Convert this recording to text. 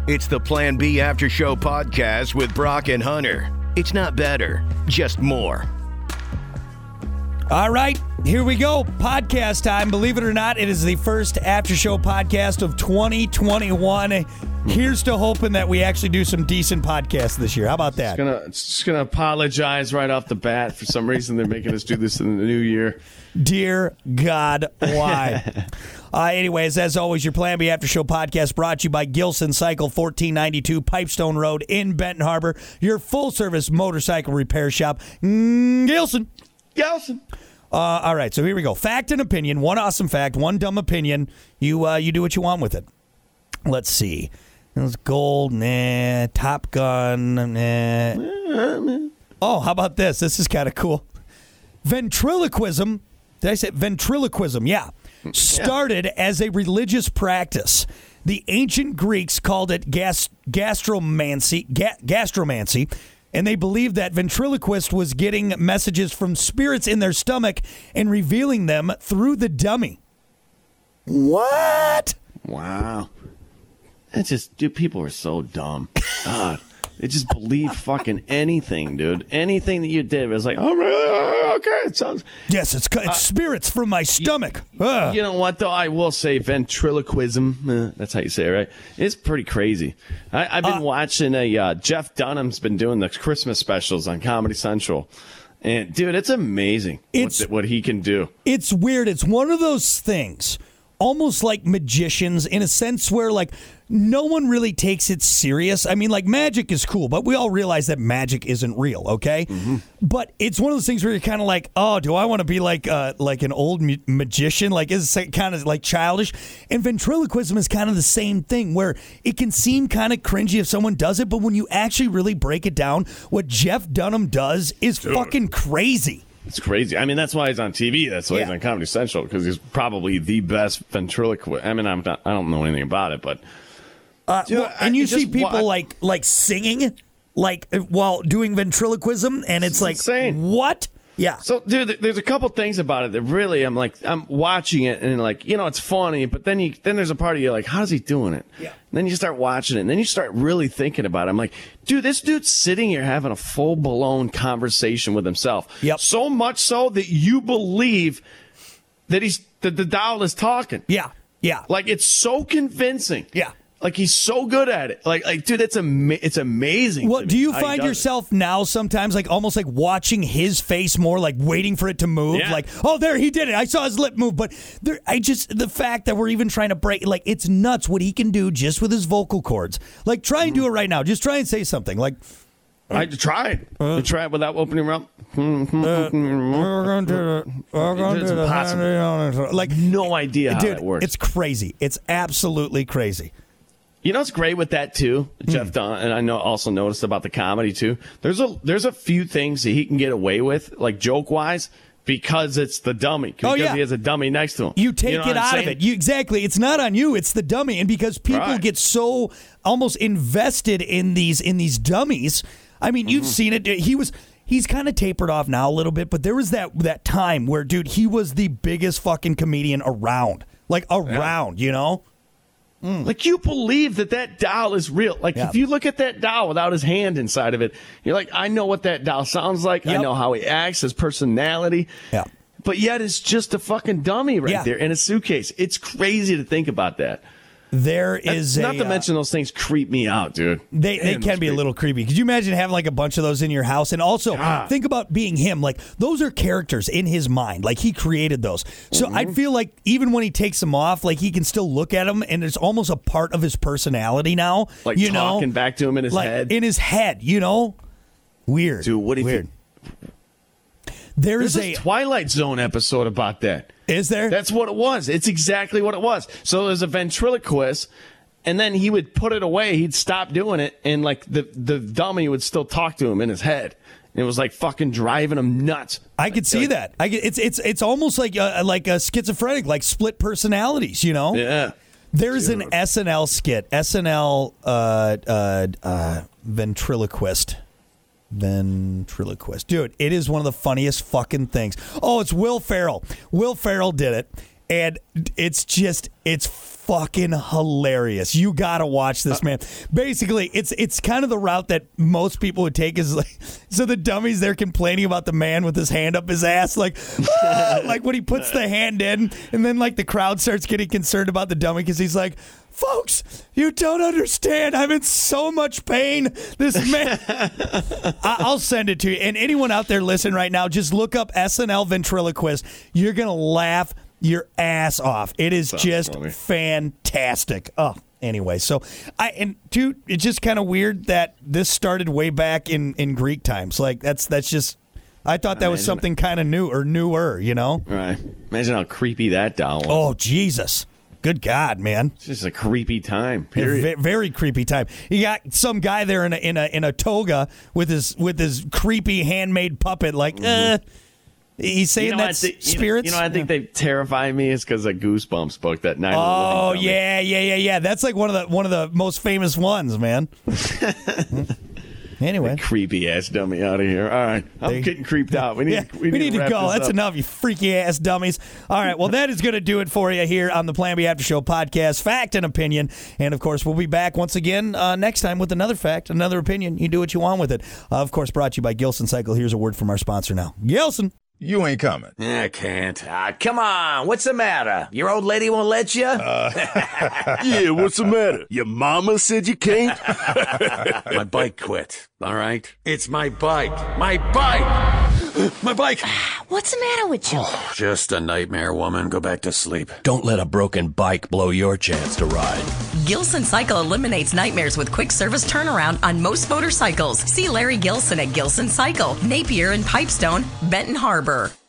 It's the Plan B After Show podcast with Brock and Hunter. It's not better, just more. All right, here we go. Podcast time. Believe it or not, it is the first After Show podcast of 2021. Here's to hoping that we actually do some decent podcasts this year. How about that? Just gonna apologize right off the bat. For some reason, they're making us do this in the new year. Dear God, why? Anyways, as always, your Plan B After Show podcast brought to you by Gilson Cycle, 1492 Pipestone Road in Benton Harbor. Your full-service motorcycle repair shop. Gilson. All right, so here we go. Fact and opinion. One awesome fact, one dumb opinion. You do what you want with it. Let's see. It was gold, nah. Top Gun, nah. Oh, how about this? This is kind of cool. Ventriloquism. Did I say ventriloquism? Yeah. Started as a religious practice. The ancient Greeks called it gastromancy, and they believed that ventriloquist was getting messages from spirits in their stomach and revealing them through the dummy. What? Wow. That's just, dude, people are so dumb. God. They just believe fucking anything, dude. Anything that you did was like, oh, really? Okay, it sounds... Yes, it's spirits from my stomach. You know what, though? I will say ventriloquism, that's how you say it, right? It's pretty crazy. I've been watching Jeff Dunham's been doing the Christmas specials on Comedy Central. And, dude, it's amazing what he can do. It's weird. It's one of those things, almost like magicians, in a sense where, like, no one really takes it serious. I mean, like, magic is cool, but we all realize that magic isn't real, okay? Mm-hmm. But it's one of those things where you're kind of like, oh, do I want to be like an old magician? Like, is it kind of like childish? And ventriloquism is kind of the same thing, where it can seem kind of cringy if someone does it, but when you actually really break it down, what Jeff Dunham does is fucking crazy. It's crazy. I mean, that's why he's on TV. That's why he's on Comedy Central, because he's probably the best ventriloquist. I mean, I don't know anything about it, but... and you see people like singing like while doing ventriloquism, and it's like insane. What? Yeah. So, dude, there's a couple things about it that really I'm watching it and like, you know, it's funny, but then there's a part of you like, how's he doing it? Yeah. And then you start watching it, and then you start really thinking about it. I'm like, dude, this dude's sitting here having a full blown conversation with himself. Yep. So much so that you believe that the doll is talking. Yeah. Yeah. Like, it's so convincing. Yeah. Like, he's so good at it. Like, dude, it's amazing. Well, do you find yourself now sometimes like almost like watching his face more, like waiting for it to move? Yeah. Like, oh, there, he did it. I saw his lip move. But the fact that we're even trying to break, like, it's nuts what he can do just with his vocal cords. Like, try and do it right now. Just try and say something. Like, I tried. I tried without opening your mouth. we're going to It's impossible. Like, No idea how dude, that works. It's crazy. It's absolutely crazy. You know what's great with that too, Jeff Dunham, and I also noticed about the comedy too. There's a few things that he can get away with, like joke wise, because it's the dummy. Because he has a dummy next to him. You take it out of it. Exactly. It's not on you. It's the dummy, and because people get so almost invested in these dummies. I mean, you've seen it. He's kind of tapered off now a little bit, but there was that time where, dude, he was the biggest fucking comedian around. Like, around, you know? Like, you believe that doll is real. Like, if you look at that doll without his hand inside of it, you're like, I know what that doll sounds like. Yep. I know how he acts, his personality. Yeah. But yet it's just a fucking dummy there in a suitcase. It's crazy to think about that. There is not to mention those things creep me out, dude. They can be a little creepy. Could you imagine having like a bunch of those in your house? And also think about being him. Like, those are characters in his mind. Like, he created those. So I feel like even when he takes them off, like, he can still look at them, and it's almost a part of his personality now. Like, you talking know? back to him in his head. In his head, you know? Weird. Dude, what do you think? There's a Twilight Zone episode about that. Is there? That's what it was. It's exactly what it was. So there's a ventriloquist, and then he would put it away. He'd stop doing it, and like the dummy would still talk to him in his head. And it was like fucking driving him nuts. I could see that. It's almost like a schizophrenic, like split personalities. You know? Yeah. There's an SNL skit. SNL ventriloquist. Dude, it is one of the funniest fucking things. Oh, it's Will Ferrell. Will Ferrell did it. And it's fucking hilarious. You gotta watch this, man. Basically, it's kind of the route that most people would take is like, so the dummies, they're complaining about the man with his hand up his ass, like, like when he puts the hand in, and then like the crowd starts getting concerned about the dummy because he's like, folks, you don't understand. I'm in so much pain. This man. I'll send it to you. And anyone out there listening right now, just look up SNL ventriloquist. You're going to laugh your ass off. It is just funny. Fantastic. Oh, anyway. So, dude, it's just kind of weird that this started way back in Greek times. Like, that's just... I thought that was something kind of new or newer, you know? Right. Imagine how creepy that doll was. Oh, Jesus. Good God, man! It's just a creepy time. Period. Very creepy time. You got some guy there in a toga with his creepy handmade puppet. Like, he's saying that's spirits. I think they terrify me is because of Goosebumps book that night. Oh yeah. That's like one of the most famous ones, man. Anyway, creepy ass dummy out of here. All right, I'm getting creeped out. We need to go. That's enough, you freaky ass dummies. All right, well that is going to do it for you here on the Plan B After Show podcast. Fact and opinion, and of course we'll be back once again next time with another fact, another opinion. You do what you want with it. Of course, brought to you by Gilson Cycle. Here's a word from our sponsor now, Gilson. You ain't coming. I can't. Come on. What's the matter? Your old lady won't let you? Yeah, what's the matter? Your mama said you can't? My bike quit. All right? It's my bike. My bike! My bike! What's the matter with you? Oh, just a nightmare, woman. Go back to sleep. Don't let a broken bike blow your chance to ride. Gilson Cycle eliminates nightmares with quick service turnaround on most motorcycles. See Larry Gilson at Gilson Cycle, Napier and Pipestone, Benton Harbor.